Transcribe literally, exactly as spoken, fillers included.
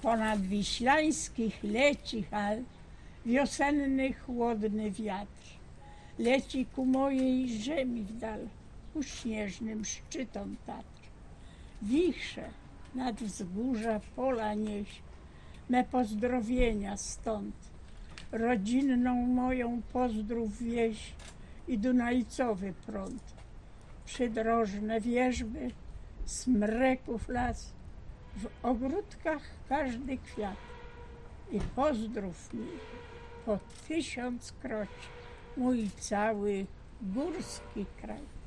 Ponad wiślańskich leci hal wiosenny chłodny wiatr. Leci ku mojej ziemi w dal, ku śnieżnym szczytom Tatr. Wichrze nad wzgórza pola nieś me pozdrowienia stąd. Rodzinną moją pozdrów wieś i dunajcowy prąd. Przydrożne wierzby, smreków las, w ogródkach każdy kwiat. I pozdrów mi po tysiąckroć mój cały górski kraj.